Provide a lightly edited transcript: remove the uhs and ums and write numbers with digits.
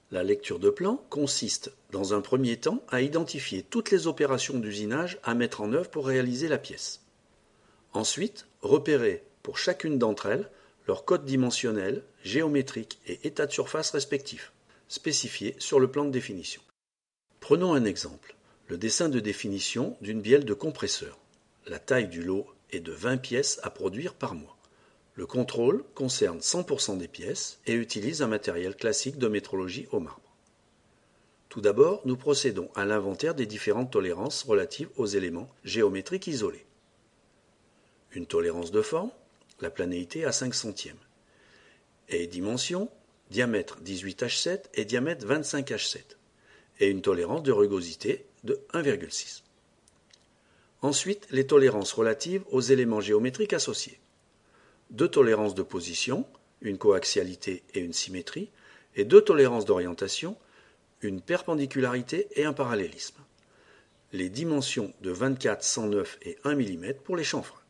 La lecture de plan consiste, dans un premier temps, à identifier toutes les opérations d'usinage à mettre en œuvre pour réaliser la pièce. Ensuite, repérer, pour chacune d'entre elles, leur code dimensionnel, géométrique et état de surface respectifs, spécifiés sur le plan de définition. Prenons un exemple, le dessin de définition d'une bielle de compresseur. La taille du lot est de 20 pièces à produire par mois. Le contrôle concerne 100% des pièces et utilise un matériel classique de métrologie au marbre. Tout d'abord, nous procédons à l'inventaire des différentes tolérances relatives aux éléments géométriques isolés. Une tolérance de forme, la planéité à 5 centièmes. Et dimension, diamètre 18H7 et diamètre 25H7. Et une tolérance de rugosité de 1,6. Ensuite, les tolérances relatives aux éléments géométriques associés. 2 tolérances de position, une coaxialité et une symétrie, et 2 tolérances d'orientation, une perpendicularité et un parallélisme. Les dimensions de 24, 109 et 1 mm pour les chanfreins.